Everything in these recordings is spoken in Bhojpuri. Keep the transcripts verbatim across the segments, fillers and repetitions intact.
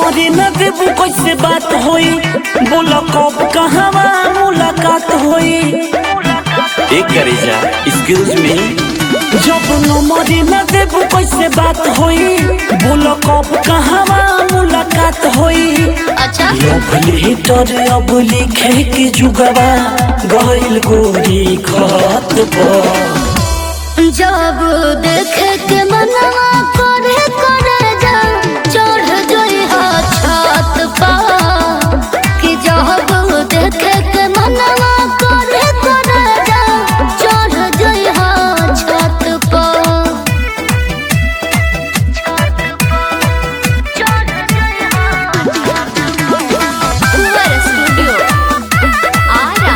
नंबर न देबू कैसे बात होई, बोला कब कहवा मुलाकात होई। एक करे जा एक्सक्यूज मी, जब नंबर न देबू कैसे बात होई, बोला कब कहवा मुलाकात होई। अच्छा लव लेटर अब लिखे के जुगवा गइल गोरी खत पर। जब देखे के मनवा करे करे जा चढ़ जोई हा छत पर, कि जब देखे के मनवा करे करे जा चढ़ जोई हा छत पर। कुंवर स्टूडियो आरा।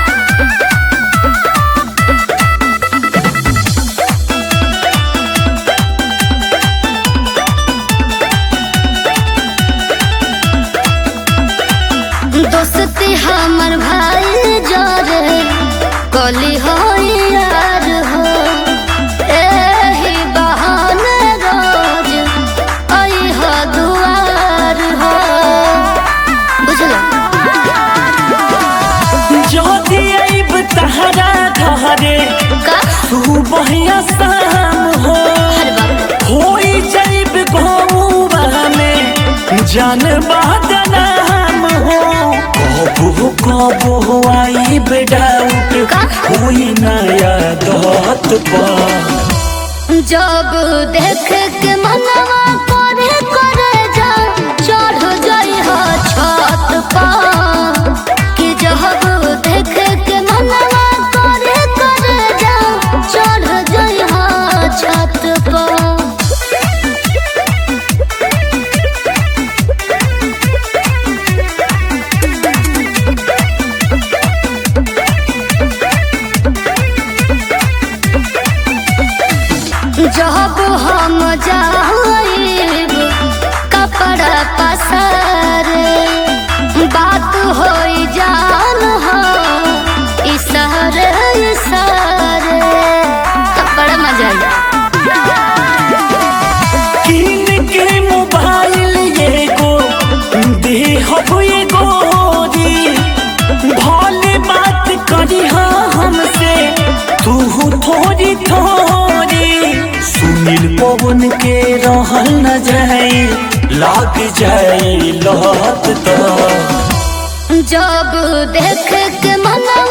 दोस्ती हमर भाई जोरे कली हो यार हो, एही बहाने रोज आई हो दुआर हो। बुझलो जदी आइब तहरा घरे का सुबह या शाम हो, हर बात होई जाइब गौवा में जान बदनाम हो। कबो कबो आइब डाउट का? होई नया दहत पर। जब देख के मनवा करे करे जा चढ़ जाई हा छत पर, कि जब देख के मनवा करे करे जा चढ़ जाई हा छत पर। जब हम जाइब कपड़ा पसारे, बात होई जान हो इशारे इशारे, बड़ा मजा आई। किन के मोबाइल एगो देहब ये गोरी, भले बात करी हमसे तू थोड़ी थोड़ी। सुनील पवन के रहल न जाए लाग जाए लहत तो। जब देख के मनवा